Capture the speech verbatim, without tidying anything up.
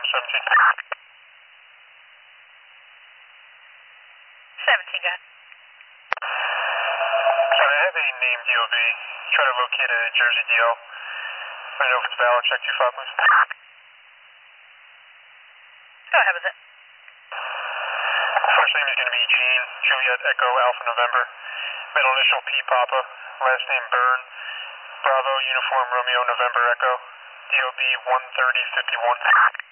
um, seventeen. seventeen, go ahead. Sorry, I have a named D O B. Try to locate a Jersey D L. I don't know if it's valid. Check two five, please. Go ahead with it. First name is going to be Jean, Juliet Echo Alpha November. Middle initial P Papa. Last name Byrne. Bravo Uniform Romeo November Echo. D O B one thirty fifty-one.